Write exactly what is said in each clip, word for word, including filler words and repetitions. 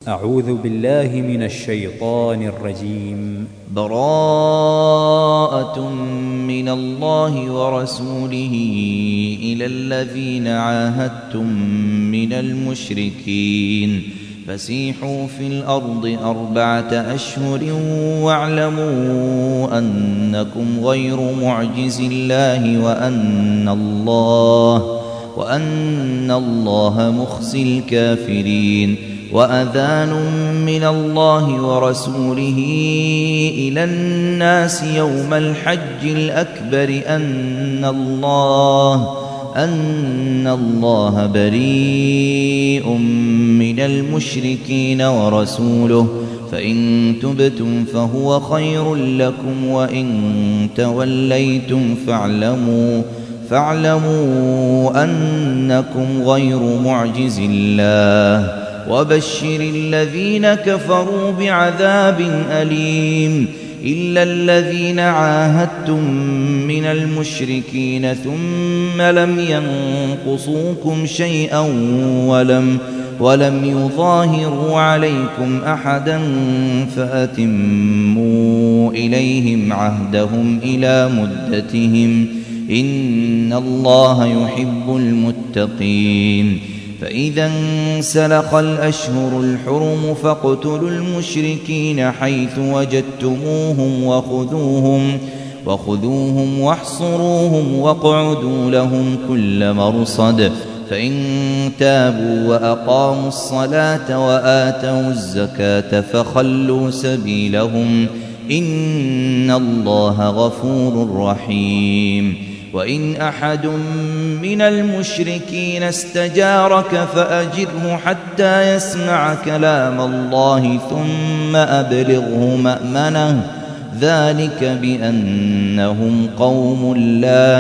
أعوذ بالله من الشيطان الرجيم. براءة من الله ورسوله إلى الذين عاهدتم من المشركين فسيحوا في الأرض أربعة أشهر واعلموا أنكم غير معجز الله وأن الله وأن الله مخزي الكافرين. وأذان من الله ورسوله إلى الناس يوم الحج الأكبر أن الله أن الله بريء من المشركين ورسوله فإن تبتم فهو خير لكم وإن توليتم فاعلموا فاعلموا أنكم غير معجز الله وبشر الذين كفروا بعذاب أليم. إلا الذين عاهدتم من المشركين ثم لم ينقصوكم شيئا ولم ولم يظاهروا عليكم أحدا فأتموا إليهم عهدهم إلى مدتهم إن الله يحب المتقين. فإذا انسلخ الأشهر الحرم فاقتلوا المشركين حيث وجدتموهم وخذوهم وخذوهم واحصروهم واقعدوا لهم كل مرصد. فإن تابوا وأقاموا الصلاة وآتوا الزكاة فخلوا سبيلهم إن الله غفور رحيم. وإن أحد من المشركين استجارك فأجره حتى يسمع كلام الله ثم أبلغه مأمنه ذلك بأنهم قوم لا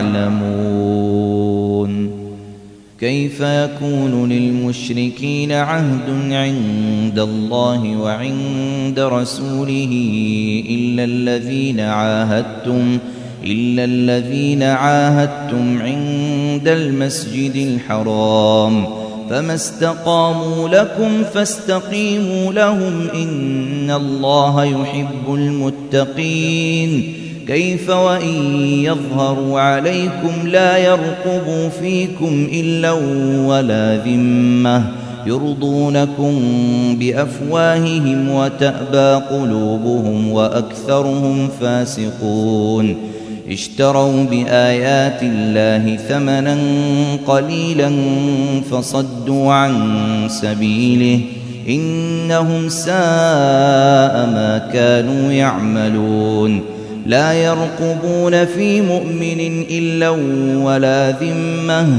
يعلمون. كيف يكون للمشركين عهد عند الله وعند رسوله إلا الذين عاهدتم إلا الذين عاهدتم عند المسجد الحرام فما استقاموا لكم فاستقيموا لهم إن الله يحب المتقين. كيف وإن يظهروا عليكم لا يرقبوا فيكم إلا ولا ذمة يرضونكم بأفواههم وتأبى قلوبهم وأكثرهم فاسقون. اشتروا بآيات الله ثمنا قليلا فصدوا عن سبيله إنهم ساء ما كانوا يعملون. لا يرقبون في مؤمن إلا ولا ذمة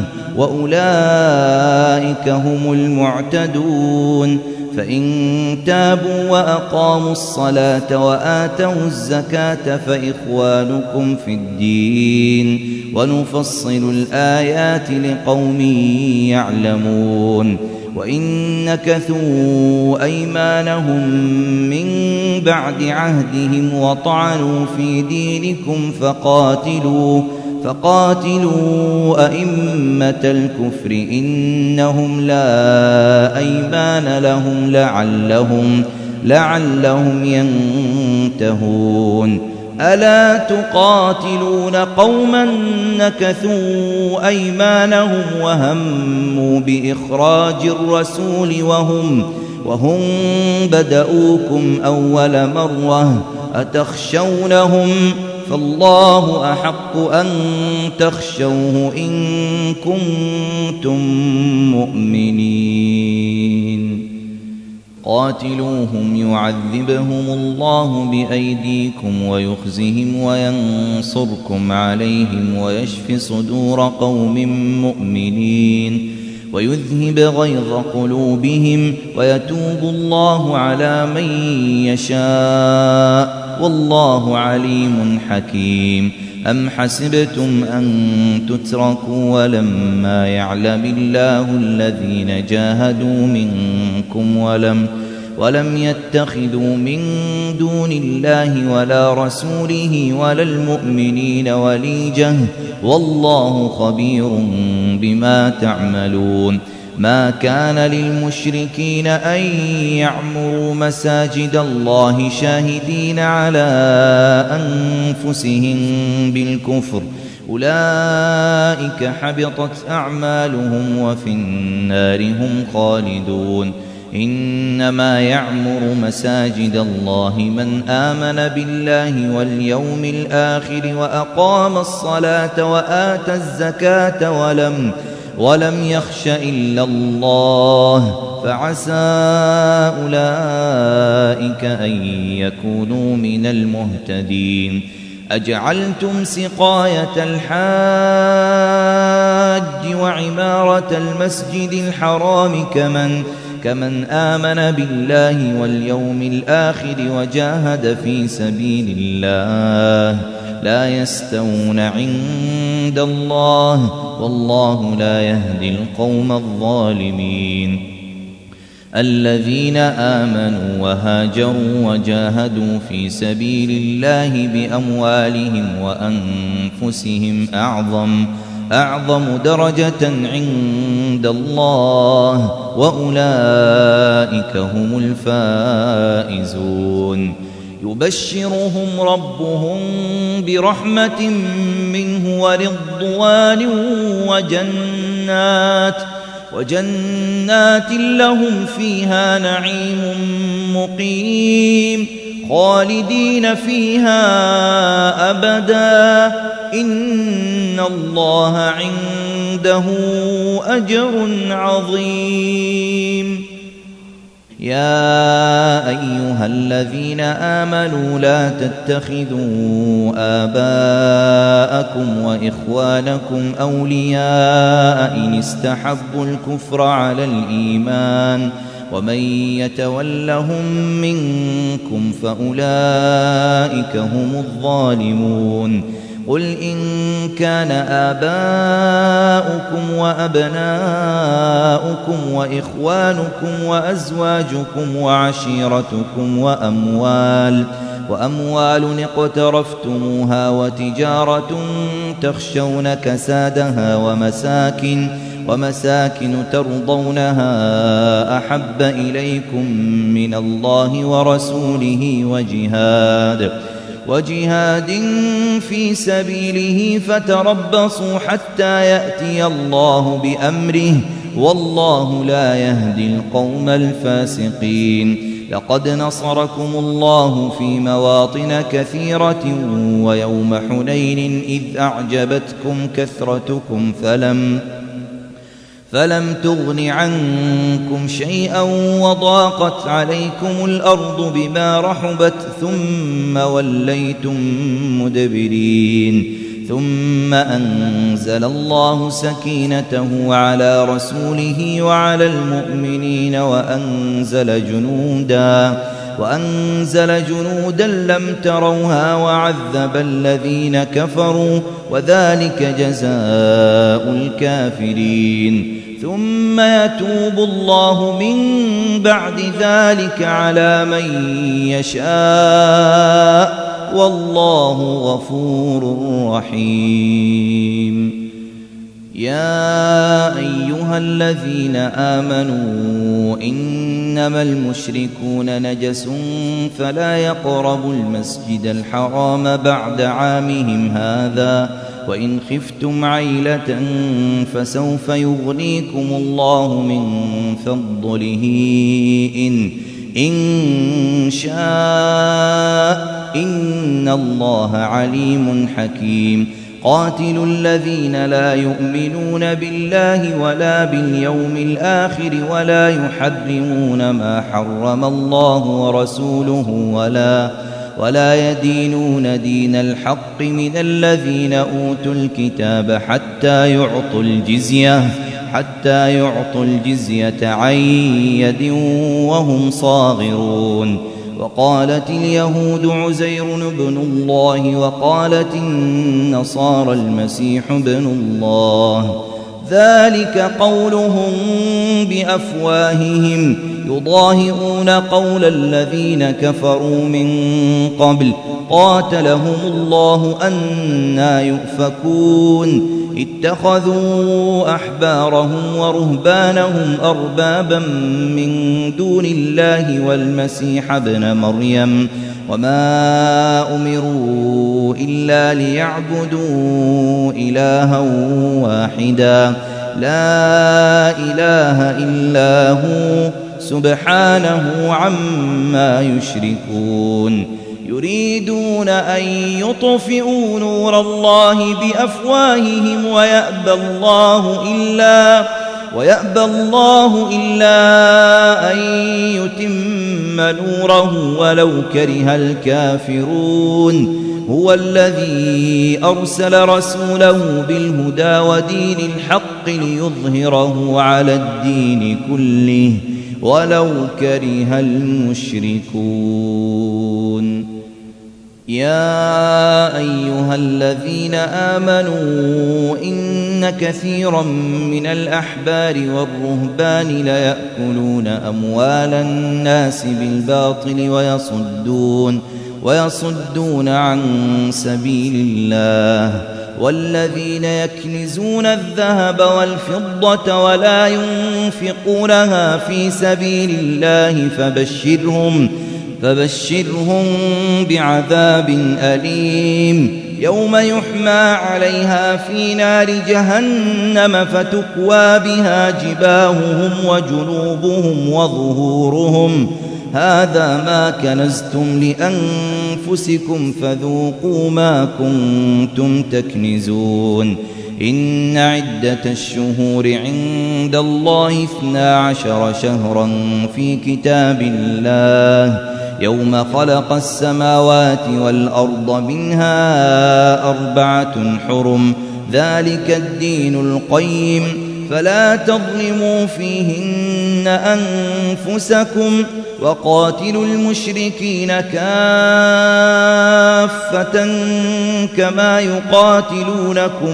وأولئك هم المعتدون. فإن تابوا وأقاموا الصلاة وآتوا الزكاة فإخوانكم في الدين ونفصل الآيات لقوم يعلمون. وإن نكثوا أيمانهم من بعد عهدهم وطعنوا في دينكم فقاتلوا فقاتلوا أئمة الكفر إنهم لا أيمان لهم لعلهم لعلهم ينتهون. ألا تقاتلون قوما نكثوا أيمانهم وهموا بإخراج الرسول وهم وهم بدؤوكم أول مرة أتخشونهم فالله أحق أن تخشوه إن كنتم مؤمنين. قاتلوهم يعذبهم الله بأيديكم ويخزهم وينصركم عليهم ويشف صدور قوم مؤمنين ويذهب غيظ قلوبهم ويتوب الله على من يشاء والله عليم حكيم. أم حسبتم أن تتركوا ولما يعلم الله الذين جاهدوا منكم ولم ولم يتخذوا من دون الله ولا رسوله ولا المؤمنين وليجة والله خبير بما تعملون. ما كان للمشركين أن يعمروا مساجد الله شاهدين على أنفسهم بالكفر أولئك حبطت أعمالهم وفي النار هم خالدون إنما يعمر مساجد الله من آمن بالله واليوم الآخر وأقام الصلاة وآتى الزكاة ولم ولم يخش إلا الله فعسى أولئك أن يكونوا من المهتدين أجعلتم سقاية الحاج وعمارة المسجد الحرام كمن كمن آمن بالله واليوم الآخر وجاهد في سبيل الله لا يستوون عند الله والله لا يهدي القوم الظالمين الذين آمنوا وهاجروا وجاهدوا في سبيل الله بأموالهم وأنفسهم أعظم أعظم درجة عند الله وأولئك هم الفائزون يبشرهم ربهم برحمة منه ورضوان وجنات وجنات لهم فيها نعيم مقيم خالدين فيها أبدا إن الله عنده أجر عظيم يا أيها الذين آمنوا لا تتخذوا آباءكم وإخوانكم أولياء إن استحبوا الكفر على الإيمان ومن يتولهم منكم فأولئك هم الظالمون قل إن كان آباؤكم وأبناؤكم وإخوانكم وأزواجكم وعشيرتكم وأموال وأموال اقترفتموها وتجارة تخشون كسادها ومساكن ومساكن ترضونها أحب إليكم من الله ورسوله وجهاد وجهاد في سبيله فتربصوا حتى يأتي الله بأمره والله لا يهدي القوم الفاسقين لقد نصركم الله في مواطن كثيرة ويوم حنين إذ أعجبتكم كثرتكم فلم فلم تغن عنكم شيئا وضاقت عليكم الأرض بما رحبت ثم وليتم مدبرين ثم أنزل الله سكينته على رسوله وعلى المؤمنين وأنزل جنودا وأنزل جنودا لم تروها وعذب الذين كفروا وذلك جزاء الكافرين ثم يتوب الله من بعد ذلك على من يشاء والله غفور رحيم يا أيها الذين آمنوا إنما المشركون نجس فلا يقربوا المسجد الحرام بعد عامهم هذا وإن خفتم عيلة فسوف يغنيكم الله من فضله إن إن شاء إن الله عليم حكيم قاتلوا الذين لا يؤمنون بالله ولا باليوم الآخر ولا يحرمون ما حرم الله ورسوله ولا ولا يدينون دين الحق من الذين أوتوا الكتاب حتى يعطوا الجزية حتى يعطوا الجزية عن يد وهم صاغرون وقالت اليهود عزير بن الله وقالت النصارى المسيح بن الله ذلك قولهم بأفواههم يضاهئون قول الذين كفروا من قبل قاتلهم الله أنى يؤفكون اتخذوا أحبارهم ورهبانهم أربابا من دون الله والمسيح ابن مريم وما أمروا إلا ليعبدوا إلها واحدا لا إله إلا هو سبحانه عما يشركون يريدون أن يطفئوا نور الله بأفواههم ويأبى الله إلا ويأبى الله إلا أن يتم نوره ولو كره الكافرون هو الذي أرسل رسوله بالهدى ودين الحق ليظهره على الدين كله ولو كره المشركون يا أيها الذين آمنوا إن كثيرا من الأحبار والرهبان ليأكلون أموال الناس بالباطل ويصدون ويصدون عن سبيل الله والذين يكنزون الذهب والفضة ولا ينفقونها في سبيل الله فبشرهم فبشرهم بعذاب أليم يوم يحمى عليها في نار جهنم فتكوى بها جباههم وجنوبهم وظهورهم هذا ما كنزتم لأنفسكم فذوقوا ما كنتم تكنزون إن عدة الشهور عند الله اثنا عشر شهرا في كتاب الله يوم خلق السماوات والأرض منها أربعة حرم ذلك الدين القيم فلا تظلموا فيهن أنفسكم وقاتلوا المشركين كافة كما يقاتلونكم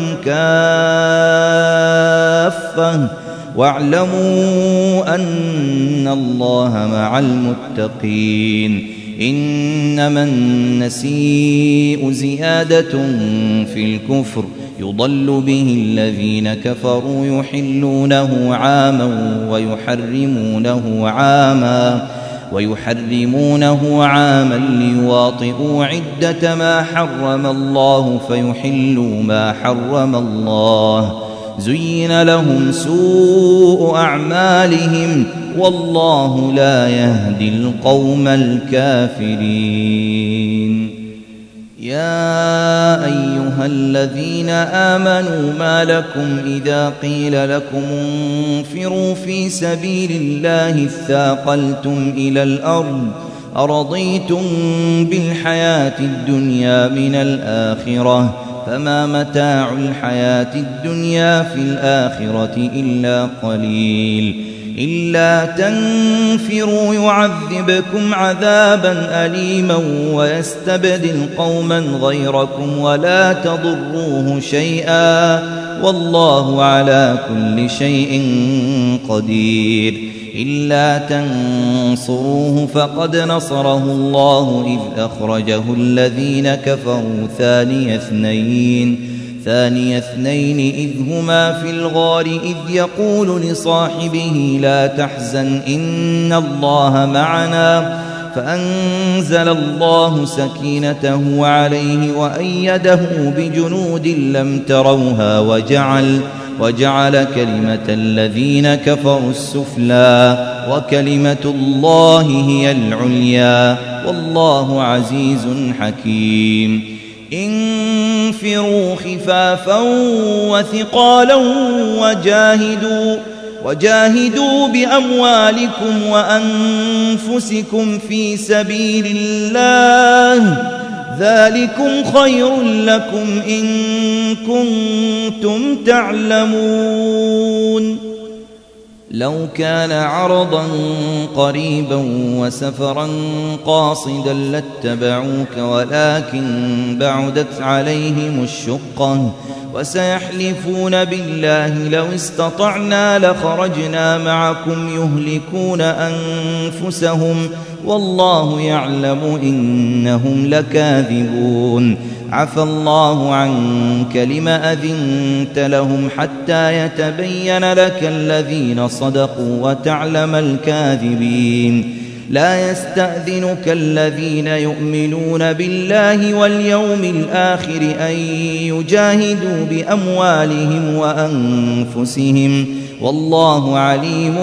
كافة واعلموا أن الله مع المتقين إنما النسيء زيادة في الكفر يضل به الذين كفروا يحلونه عاما ويحرمونه عاما ويحرمونه عاما ليواطئوا عدة ما حرم الله فيحلوا ما حرم الله زين لهم سوء أعمالهم والله لا يهدي القوم الكافرين يا أيها الذين آمنوا ما لكم إذا قيل لكم انفروا في سبيل الله اثاقلتم إلى الأرض أرضيتم بالحياة الدنيا من الآخرة فما متاع الحياة الدنيا في الآخرة إلا قليل إلا تنفروا يعذبكم عذابا أليما ويستبدل قوما غيركم ولا تضروه شيئا والله على كل شيء قدير إلا تنصروه فقد نصره الله إذ أخرجه الذين كفروا ثاني اثنين ثاني اثنين إذ هما في الغار إذ يقول لصاحبه لا تحزن إن الله معنا فأنزل الله سكينته عليه وأيده بجنود لم تروها وجعل وجعل كلمة الذين كفروا السفلى وكلمة الله هي العليا والله عزيز حكيم انفروا خفافا وثقالا وجاهدوا وجاهدوا بأموالكم وأنفسكم في سبيل الله ذلكم خير لكم إن كنتم تعلمون لو كان عرضا قريبا وسفرا قاصدا لاتبعوك ولكن بعدت عليهم الشقة وسيحلفون بالله لو استطعنا لخرجنا معكم يهلكون أنفسهم والله يعلم إنهم لكاذبون عفى الله عنك لم أذنت لهم حتى يتبين لك الذين صدقوا وتعلم الكاذبين لا يستأذنك الذين يؤمنون بالله واليوم الآخر أن يجاهدوا بأموالهم وأنفسهم والله عليم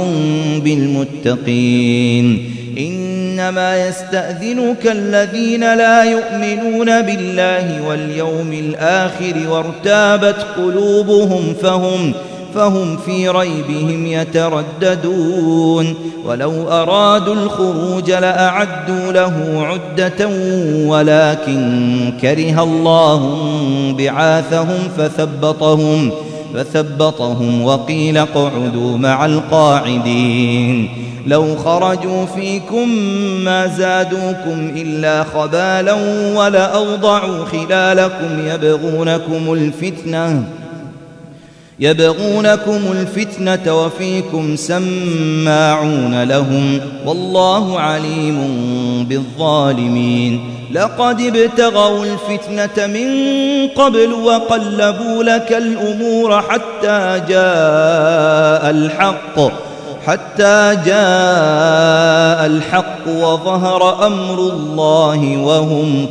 بالمتقين إنما يستأذنك الذين لا يؤمنون بالله واليوم الآخر وارتابت قلوبهم فهم فهم في ريبهم يترددون ولو أرادوا الخروج لأعدوا له عدة ولكن كره الله بعاثهم فثبطهم فثبطهم وقيل اقعدوا مع القاعدين لو خرجوا فيكم ما زادوكم إلا خبالا ولأوضعوا خلالكم يبغونكم الفتنة يبغونكم الفتنة وفيكم سماعون لهم والله عليم بالظالمين لقد ابتغوا الفتنة من قبل وقلبوا لك الأمور حتى جاء الحق حتى جاء الحق وظهر أمر الله وهم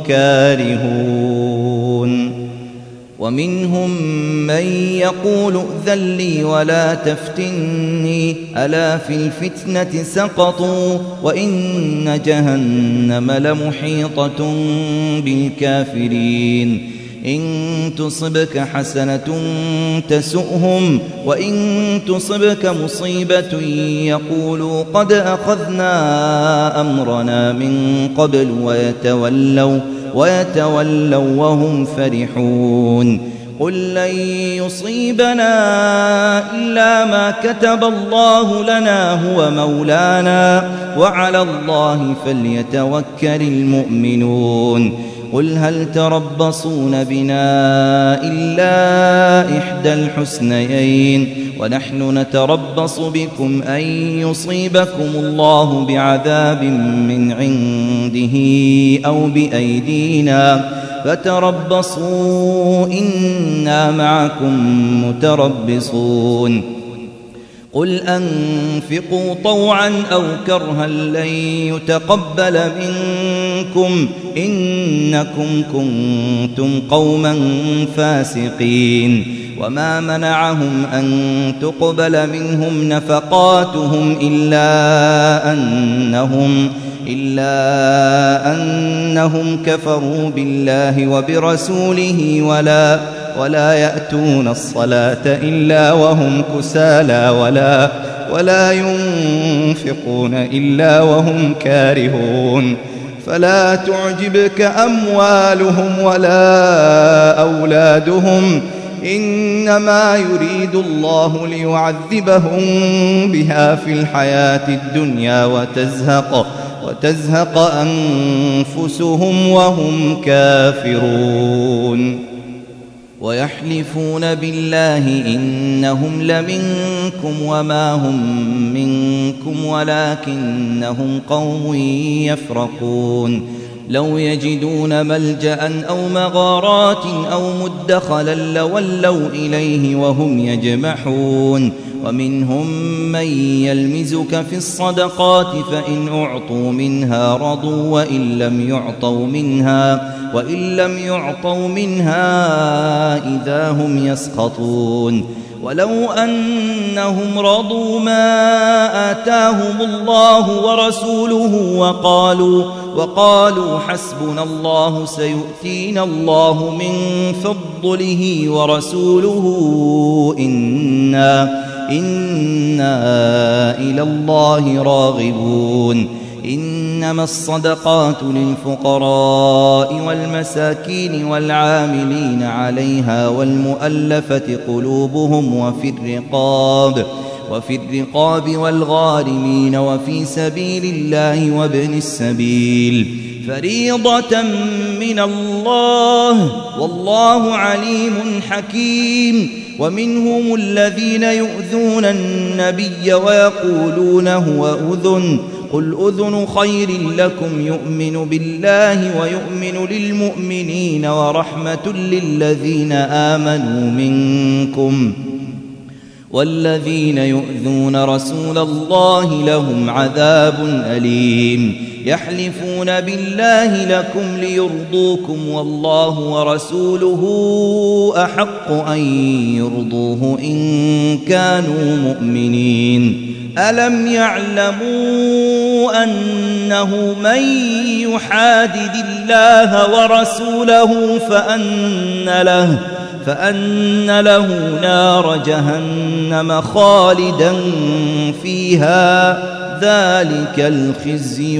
كارهون ومنهم من يقول ائذن لي ولا تفتني ألا في الفتنة سقطوا وإن جهنم لمحيطة بالكافرين إن تصبك حسنة تسؤهم وإن تصبك مصيبة يقولوا قد أخذنا أمرنا من قبل ويتولوا ويتولوا وهم فرحون قل لن يصيبنا إلا ما كتب الله لنا هو مولانا وعلى الله فليتوكل المؤمنون قل هل تربصون بنا إلا إحدى الحسنيين ونحن نتربص بكم أن يصيبكم الله بعذاب من عنده أو بأيدينا فتربصوا إنا معكم متربصون قل أنفقوا طوعا أو كرها لن يتقبل منكم إنكم كنتم قوما فاسقين وما منعهم أن تقبل منهم نفقاتهم إلا أنهم إلا أنهم كفروا بالله وبرسوله ولا ولا يأتون الصلاة إلا وهم كسالى ولا ولا ينفقون إلا وهم كارهون فلا تعجبك أموالهم ولا أولادهم إنما يريد الله ليعذبهم بها في الحياة الدنيا وتزهق وتزهق أنفسهم وهم كافرون ويحلفون بالله إنهم لمنكم وما هم منكم ولكنهم قوم يفرقون لو يجدون ملجأ أو مغارات أو مدخلا لولوا إليه وهم يجمحون ومنهم من يلمزك في الصدقات فإن أعطوا منها رضوا وإن لم يعطوا منها وإن لم يعطوا منها إذا هم يسخطون ولو أنهم رضوا ما آتاهم الله ورسوله وقالوا وقالوا حسبنا الله سيؤتينا الله من فضله ورسوله إنا إنا إلى الله راغبون إنما الصدقات للفقراء والمساكين والعاملين عليها والمؤلفة قلوبهم وفي الرقاب وفي الرقاب والغارمين وفي سبيل الله وابن السبيل فريضة من الله والله عليم حكيم. ومنهم الذين يؤذون النبي ويقولون هو أذن قل أذن خير لكم يؤمن بالله ويؤمن للمؤمنين ورحمة للذين آمنوا منكم والذين يؤذون رسول الله لهم عذاب أليم. يحلفون بالله لكم ليرضوكم والله ورسوله أحق أن يرضوه إن كانوا مؤمنين. ألم يعلموا أنه من يحادد الله ورسوله فأن له فأن له نار جهنم خالدا فيها ذلك الخزي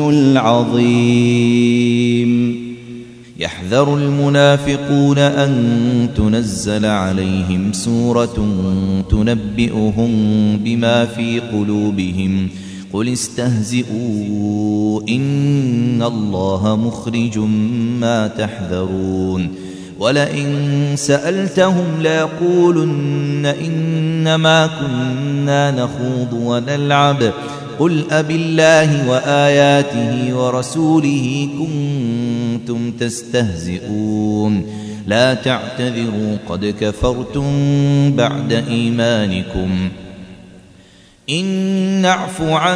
العظيم. يحذر المنافقون أن تنزل عليهم سورة تنبئهم بما في قلوبهم قل استهزئوا إن الله مخرج ما تحذرون. ولئن سألتهم ليقولن إنما كنا نخوض ونلعب قل أبالله وآياته ورسوله كنتم تستهزئون لا تعتذروا قد كفرتم بعد إيمانكم إن نعف عن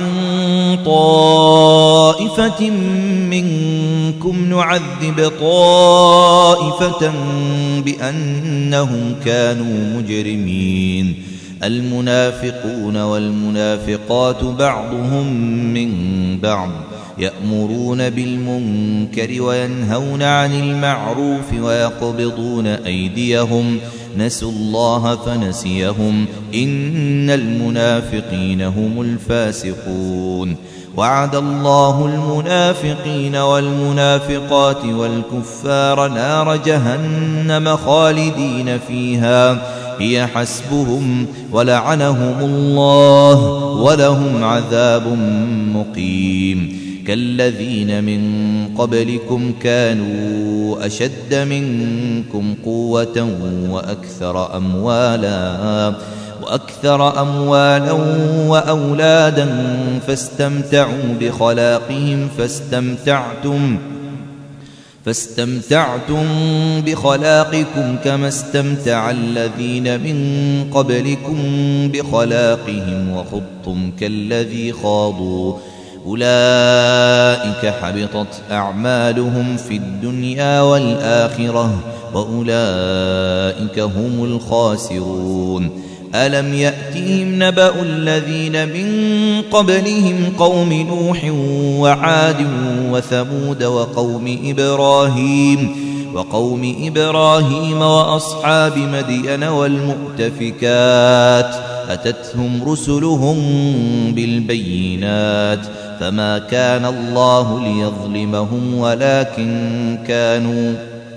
طائفة منكم نعذب طائفة بأنهم كانوا مجرمين. المنافقون والمنافقات بعضهم من بعض يأمرون بالمنكر وينهون عن المعروف ويقبضون أيديهم نسوا الله فنسيهم إن المنافقين هم الفاسقون. وعد الله المنافقين والمنافقات والكفار نار جهنم خالدين فيها هي حسبهم ولعنهم الله ولهم عذاب مقيم. كالذين من قبلكم كانوا أشد منكم قوة وأكثر أموالا وأكثر أموالا وأولادا فاستمتعوا بخلاقهم فاستمتعتم فاستمتعتم بخلاقكم كما استمتع الذين من قبلكم بخلاقهم وخضتم كالذي خاضوا أولئك حبطت أعمالهم في الدنيا والآخرة وأولئك هم الخاسرون. ألم يأتهم نبأ الذين من قبلهم قوم نوح وعاد وثمود وقوم إبراهيم وقوم إبراهيم وأصحاب مدين والمؤتفكات أتتهم رسلهم بالبينات فما كان الله ليظلمهم ولكن كانوا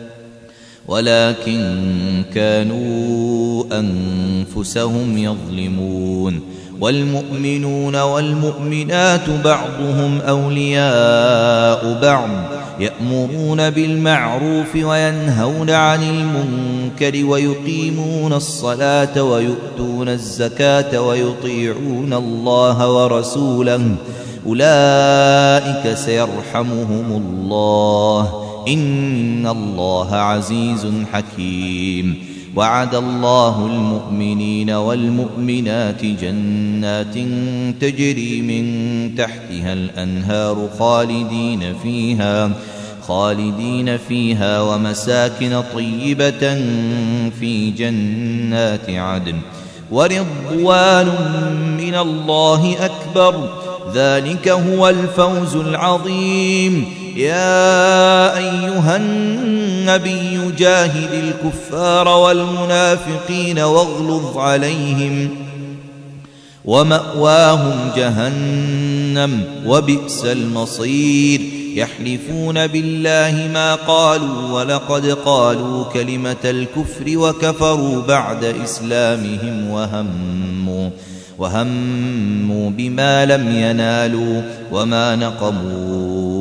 ولكن كانوا أنفسهم يظلمون. والمؤمنون والمؤمنات بعضهم أولياء بعض يأمرون بالمعروف وينهون عن المنكر ويقيمون الصلاة ويؤتون الزكاة ويطيعون الله ورسوله أولئك سيرحمهم الله إن الله عزيز حكيم. وعد الله المؤمنين والمؤمنات جنات تجري من تحتها الأنهار خالدين فيها خالدين فيها ومساكن طيبة في جنات عدن ورضوان من الله أكبر ذلك هو الفوز العظيم. يا أيها النبي جاهد الكفار والمنافقين واغلظ عليهم ومأواهم جهنم وبئس المصير. يحلفون بالله ما قالوا ولقد قالوا كلمة الكفر وكفروا بعد إسلامهم وهموا وهموا بما لم ينالوا وما نقموا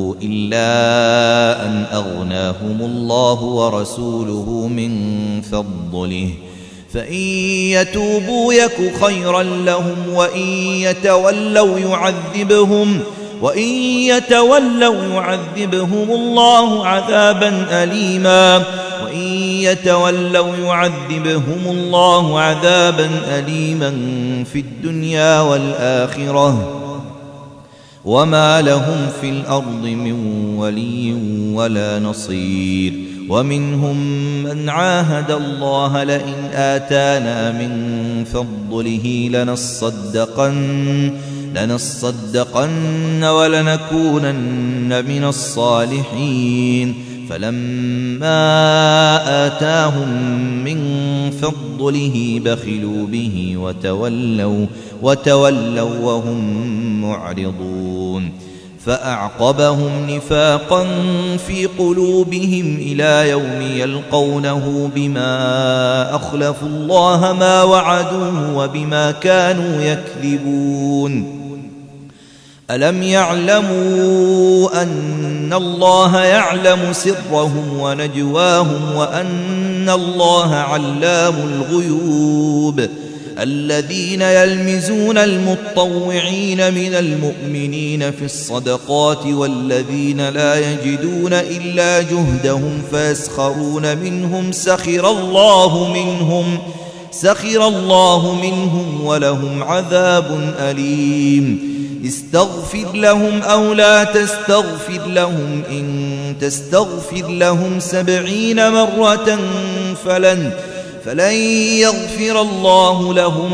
إلا أن أغناهم الله ورسوله من فضله فإن يتوبوا يك خيرا لهم وإن يتولوا يعذبهم وإن يتولوا يعذبهم الله عذابا أليما وإن يتولوا يعذبهم الله عذابا أليما في الدنيا والآخرة وما لهم في الأرض من ولي ولا نصير ومنهم من عاهد الله لئن آتانا من فضله لنصدقن لنصدقن ولنكونن من الصالحين فلما آتاهم من فضله بخلوا به وتولوا وتولوا وهم معرضون فأعقبهم نفاقا في قلوبهم إلى يوم يلقونه بما أخلفوا الله ما وعدوه وبما كانوا يكذبون ألم يعلموا أن الله يعلم سرهم ونجواهم وأن الله علام الغيوب الذين يلمزون المطوعين من المؤمنين في الصدقات والذين لا يجدون إلا جهدهم فيسخرون منهم سخر الله منهم سخر الله منهم ولهم عذاب أليم استغفر لهم أو لا تستغفر لهم إن تستغفر لهم سبعين مرة فلن فلن يغفر الله لهم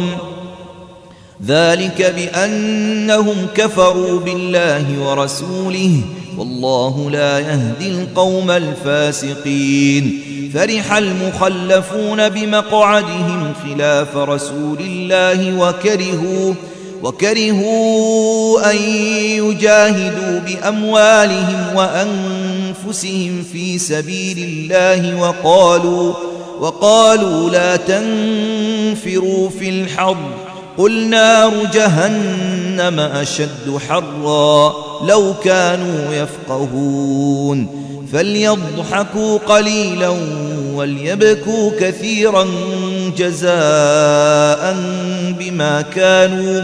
ذلك بأنهم كفروا بالله ورسوله والله لا يهدي القوم الفاسقين فرح المخلفون بمقعدهم خلاف رسول الله وكرهوا وكرهوا أن يجاهدوا بأموالهم وأنفسهم في سبيل الله وقالوا وقالوا لا تنفروا في الحر قل نار جهنم أشد حرا لو كانوا يفقهون فليضحكوا قليلا وليبكوا كثيرا جزاء بما كانوا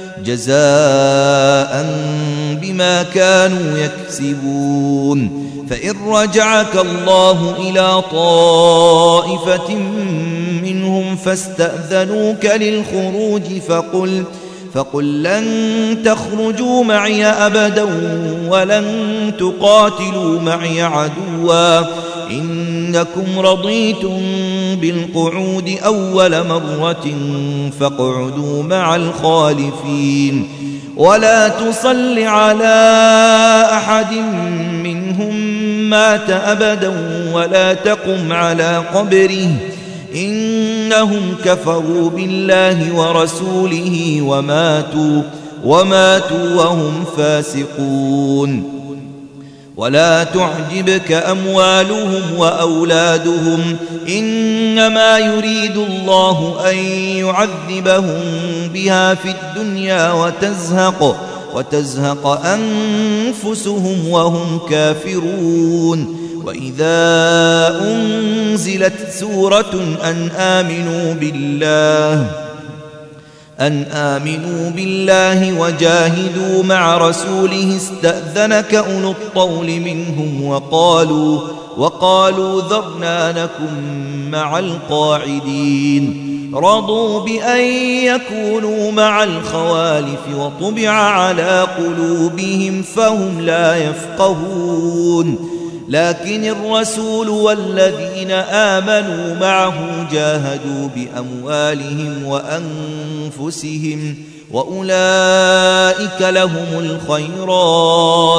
جزاء بما كانوا يكسبون فإن رجعك الله إلى طائفة منهم فاستأذنوك للخروج فقل فقل لن تخرجوا معي أبدا ولن تقاتلوا معي عدوا إنكم رضيتم بالقعود أول مرة فاقعدوا مع الخالفين ولا تصل على أحد منهم مات أبدا ولا تقم على قبره إنهم كفروا بالله ورسوله وماتوا وماتوا وهم فاسقون ولا تعجبك أموالهم وأولادهم إنما يريد الله أن يعذبهم بها في الدنيا وتزهق وتزهق أنفسهم وهم كافرون وإذا أنزلت سورة أن آمنوا بالله أن آمنوا بالله وجاهدوا مع رسوله استأذنك أولو الطول منهم وقالوا وقالوا ذرنا نكن مع القاعدين رضوا بأن يكونوا مع الخوالف وطبع على قلوبهم فهم لا يفقهون لكن الرسول والذين آمنوا معه جاهدوا بأموالهم وأنفسهم وأولئك لهم الخيرات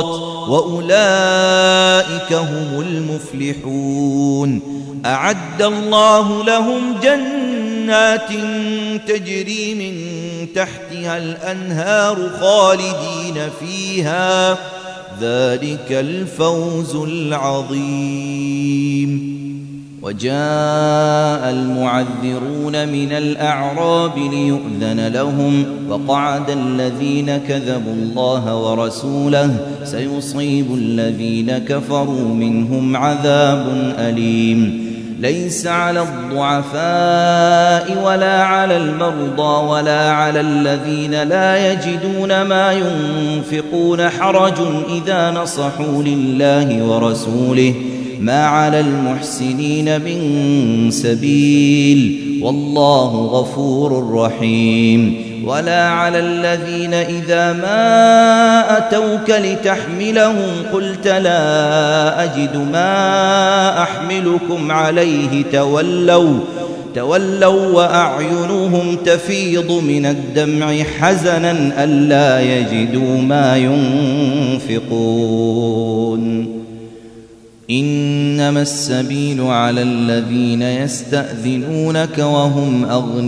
وأولئك هم المفلحون أعد الله لهم جنات تجري من تحتها الأنهار خالدين فيها ذلك الفوز العظيم. وجاء المعذرون من الأعراب ليؤذن لهم وقعد الذين كذبوا الله ورسوله سيصيب الذين كفروا منهم عذاب أليم ليس على الضعفاء ولا على المرضى ولا على الذين لا يجدون ما ينفقون حرج إذا نصحوا لله ورسوله ما على المحسنين من سبيل والله غفور رحيم ولا على الذين إذا ما أتوك لتحملهم قلت لا أجد ما أحملكم عليه تولوا تولوا وأعينهم تفيض من الدمع حزنا ألا يجدوا ما ينفقون إنما السبيل على الذين يستأذنونك وهم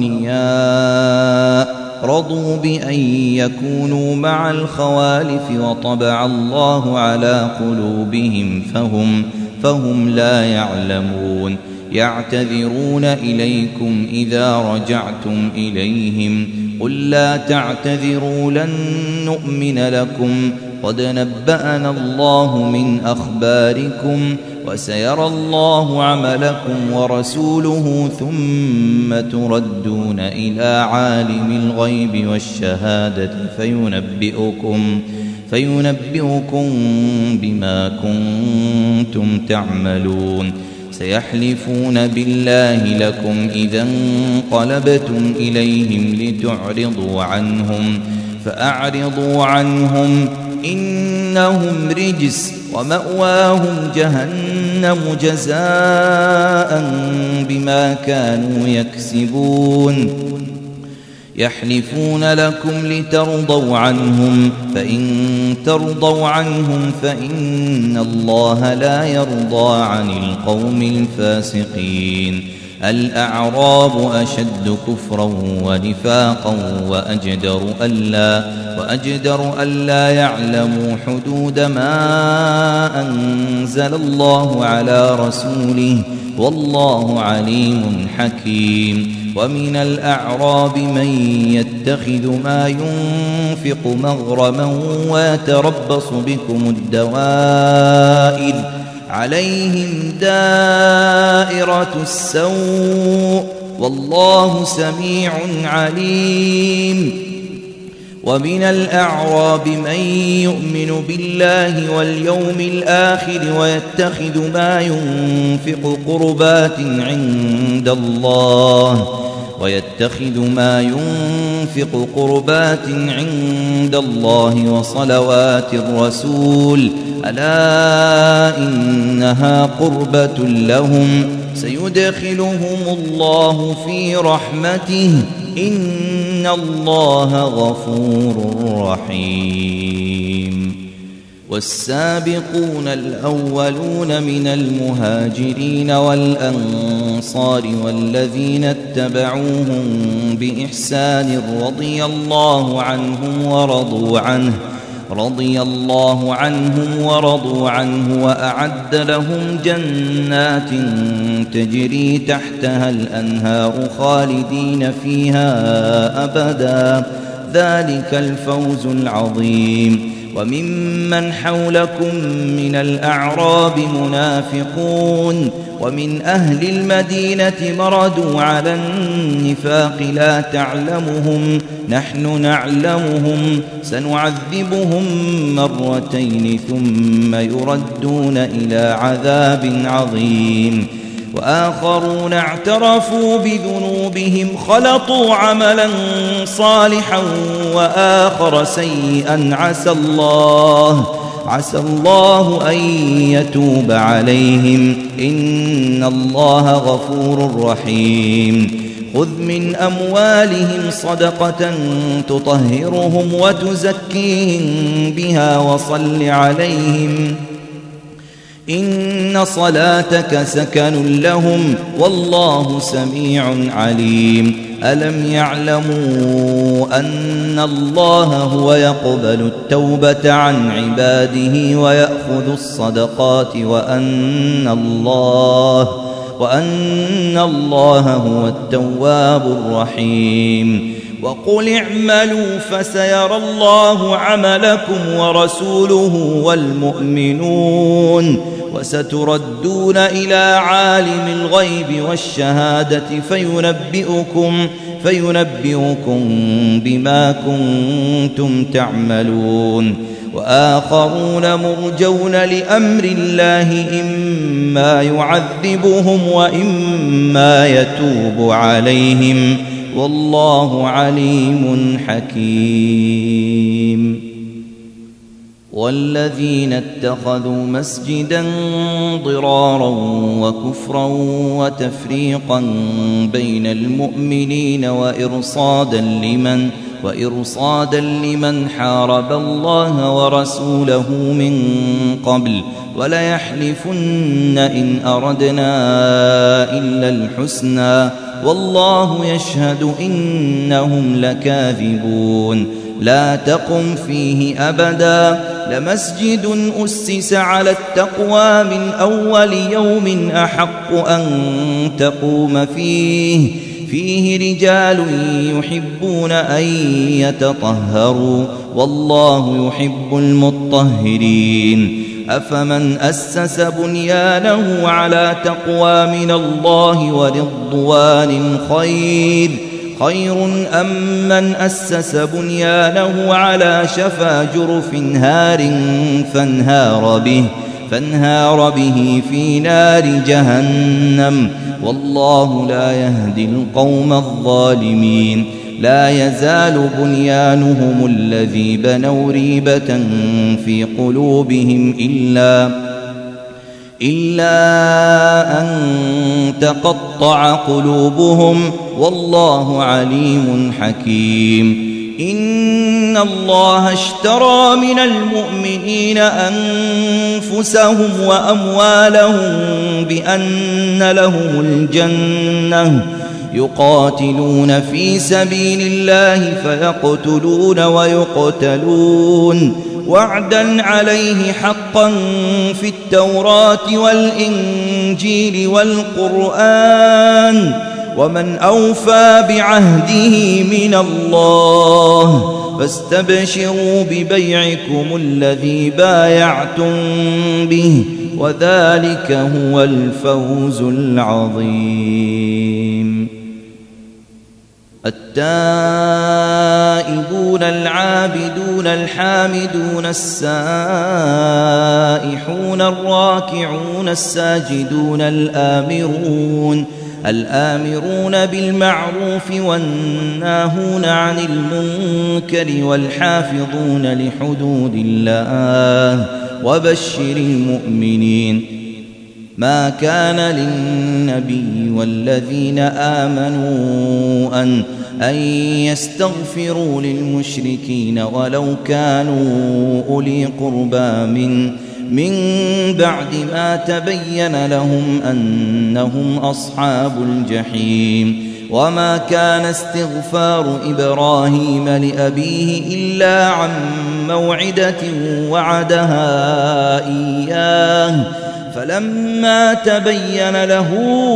أغنياء رضوا بأن يكونوا مع الخوالف وطبع الله على قلوبهم فهم, فهم لا يعلمون يعتذرون إليكم إذا رجعتم إليهم قل لا تعتذروا لن نؤمن لكم قد نبأنا الله من أخباركم وسيرى الله عملكم ورسوله ثم تردون إلى عالم الغيب والشهادة فينبئكم, فينبئكم بما كنتم تعملون سيحلفون بالله لكم إذا انقلبتم إليهم لتعرضوا عنهم فأعرضوا عنهم إنهم رجس ومأواهم جهنم جزاء بما كانوا يكسبون يحلفون لكم لترضوا عنهم فإن ترضوا عنهم فإن الله لا يرضى عن القوم الفاسقين الأعراب أشد كفرا ونفاقا وأجدر ألا, وأجدر ألا يعلموا حدود ما أنزل الله على رسوله والله عليم حكيم ومن الأعراب من يتخذ ما ينفق مغرما ويتربص بكم الدوائر عليهم دائرة السوء والله سميع عليم ومن الأعراب من يؤمن بالله واليوم الآخر ويتخذ ما ينفق قربات عند الله ويتخذ ما ينفق قربات عند الله وصلوات الرسول ألا إنها قربة لهم سيدخلهم الله في رحمته إن الله غفور رحيم والسابقون الأولون من المهاجرين والأنصار والذين اتبعوهم بإحسان رضي الله عنهم ورضوا عنه رضي الله عنهم ورضوا عنه وأعد لهم جنات تجري تحتها الأنهار خالدين فيها أبدا ذلك الفوز العظيم وممن حولكم من الأعراب منافقون ومن أهل المدينة مردوا على النفاق لا تعلمهم نحن نعلمهم سنعذبهم مرتين ثم يردون إلى عذاب عظيم وآخرون اعترفوا بذنوبهم خلطوا عملا صالحا وآخر سيئا عسى الله عسى الله أن يتوب عليهم إن الله غفور رحيم خذ من أموالهم صدقة تطهرهم وتزكيهم بها وصل عليهم إن صلاتك سكن لهم والله سميع عليم ألم يعلموا أن الله هو يقبل التوبة عن عباده ويأخذ الصدقات وأن الله وأن الله هو التواب الرحيم وقل اعملوا فسيرى الله عملكم ورسوله والمؤمنون وستردون إلى عالم الغيب والشهادة فينبئكم, فينبئكم بما كنتم تعملون وآخرون مرجون لأمر الله إما يعذبهم وإما يتوب عليهم والله عليم حكيم والذين اتخذوا مسجدا ضرارا وكفرا وتفريقا بين المؤمنين وإرصادا لمن وإرصادا لمن حارب الله ورسوله من قبل وليحلفن إن أردنا إلا الحسنى والله يشهد إنهم لكاذبون لا تقم فيه أبدا لمسجد أسس على التقوى من أول يوم أحق أن تقوم فيه فيه رجال يحبون أن يتطهروا والله يحب المطهرين أفمن أسس بنيانه على تقوى من الله ورضوان خير خير أم من أسس بنيانه على شفا جرف هار فانهار به فانهار به في نار جهنم والله لا يهدي القوم الظالمين لا يزال بنيانهم الذي بنوا ريبة في قلوبهم إلا إلا أن تقطع قلوبهم والله عليم حكيم إن الله اشترى من المؤمنين أنفسهم وأموالهم بأن لهم الجنة يقاتلون في سبيل الله فيقتلون ويقتلون وعدا عليه حقا في التوراة والإنجيل والقرآن ومن أوفى بعهده من الله فاستبشروا ببيعكم الذي بايعتم به وذلك هو الفوز العظيم التائبون العابدون الحامدون السائحون الراكعون الساجدون الآمرون الآمرون بالمعروف والناهون عن المنكر والحافظون لحدود الله وبشر المؤمنين ما كان للنبي والذين آمنوا أن أن يستغفروا للمشركين ولو كانوا أولي قربى من من بعد ما تبين لهم أنهم أصحاب الجحيم وما كان استغفار إبراهيم لأبيه إلا عن موعدة وعدها إياه فلما تبين له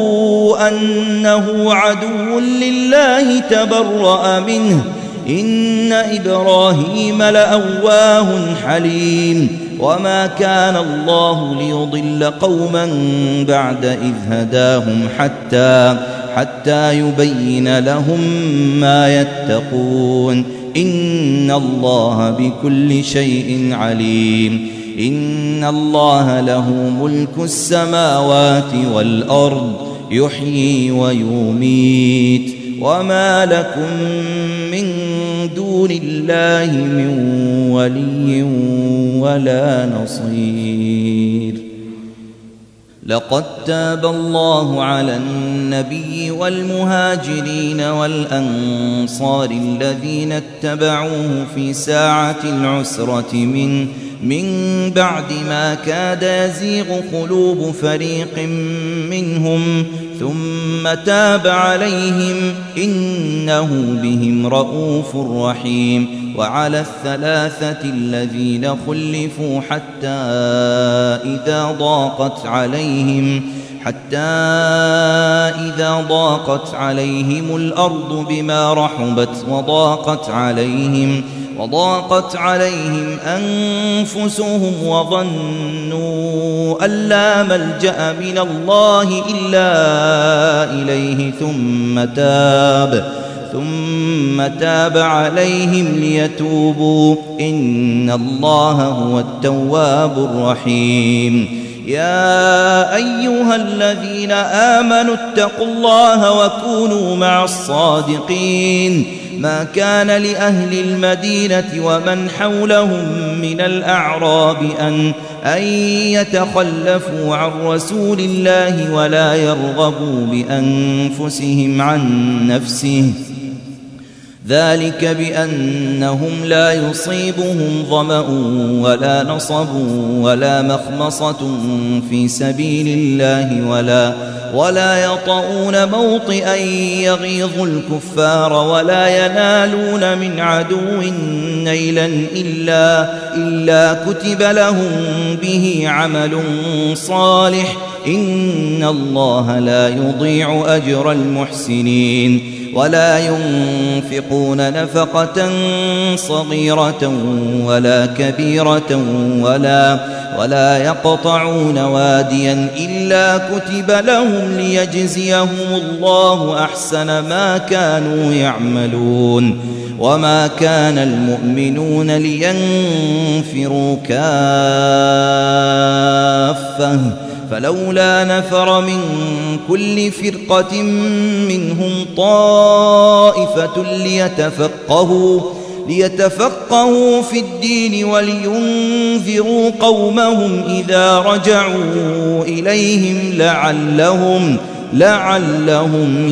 أنه عدو لله تبرأ منه إن إبراهيم لأواه حليم وما كان الله ليضل قوما بعد إذ هداهم حتى حتى يبين لهم ما يتقون إن الله بكل شيء عليم إن الله له ملك السماوات والأرض يحيي ويميت وما لكم من دون الله من ولي ولا نصير لقد تاب الله على النبي والمهاجرين والأنصار الذين اتبعوه في ساعة العسرة من من بعد ما كاد يزيغ قلوب فريق منهم ثم تاب عليهم إنه بهم رؤوف رحيم وعلى الثلاثة الذين خلفوا حتى إذا ضاقت عليهم حتى إذا ضاقت عليهم الأرض بما رحبت وضاقت عليهم وضاقت عليهم أنفسهم وظنوا أن لا ملجأ من الله إلا إليه ثم تاب ثم تاب عليهم ليتوبوا إن الله هو التواب الرحيم. يا أيها الذين آمنوا اتقوا الله وكونوا مع الصادقين. ما كان لأهل المدينة ومن حولهم من الأعراب أن أن يتخلفوا عن رسول الله ولا يرغبوا بأنفسهم عن نفسه، ذلك بأنهم لا يصيبهم ظمأ ولا نصب ولا مخمصة في سبيل الله ولا ولا يطؤون موطئا يغيظ الكفار ولا ينالون من عدو نيلا إلا, إلا كتب لهم به عمل صالح إن الله لا يضيع أجر المحسنين. ولا ينفقون نفقة صغيرة ولا كبيرة ولا, ولا يقطعون واديا إلا كتب لهم ليجزيهم الله أحسن ما كانوا يعملون. وما كان المؤمنون لينفروا كافة فلولا نفر من كل فرقة منهم طائفة ليتفقهوا, ليتفقهوا في الدين ولينذروا قومهم إذا رجعوا إليهم لعلهم, لعلهم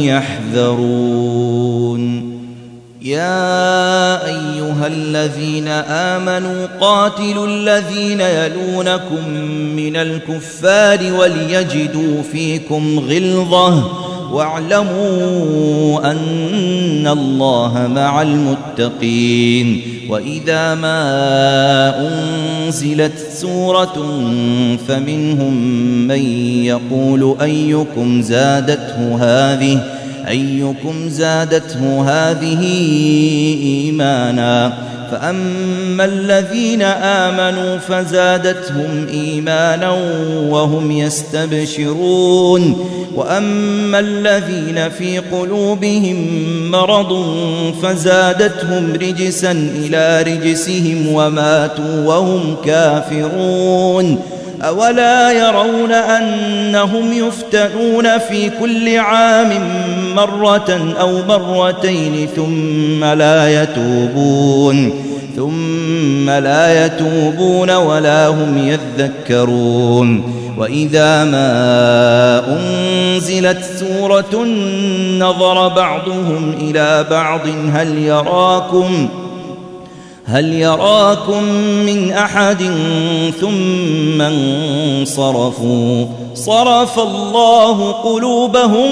يحذرون. يا أيها الذين آمنوا قاتلوا الذين يلونكم من الكفار وليجدوا فيكم غلظة واعلموا أن الله مع المتقين. وإذا ما أنزلت سورة فمنهم من يقول أيكم زادته هذه أيكم زادته هذه إيمانا فأما الذين آمنوا فزادتهم إيمانا وهم يستبشرون وأما الذين في قلوبهم مرض فزادتهم رجسا إلى رجسهم وماتوا وهم كافرون. أولا يرون أنهم يفتنون في كل عام مرة أو مرتين ثم لا يتوبون ثم لا يتوبون ولا هم يذكرون. وإذا ما أنزلت سورة نظر بعضهم إلى بعض هل يراكم هل يراكم من أحد ثم انصرفوا صرف الله قلوبهم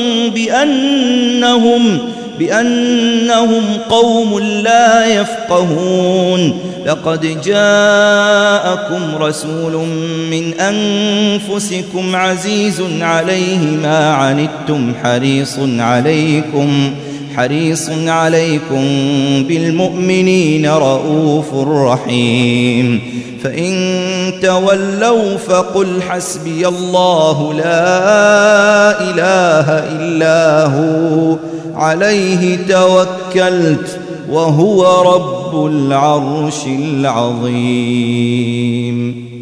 بأنهم بأنهم قوم لا يفقهون. لقد جاءكم رسول من أنفسكم عزيز عليه ما عنتم حريص عليكم حريص عليكم بالمؤمنين رؤوف رحيم. فإن تولوا فقل حسبي الله لا إله إلا هو عليه توكلت وهو رب العرش العظيم.